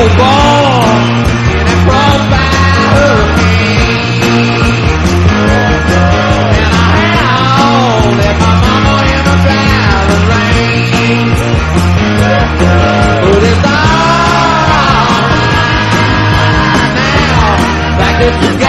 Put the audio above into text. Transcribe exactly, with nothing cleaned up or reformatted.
was born in a crossfire hurricane. And I howled at my mama in the driving rain. But it's all right now, back at the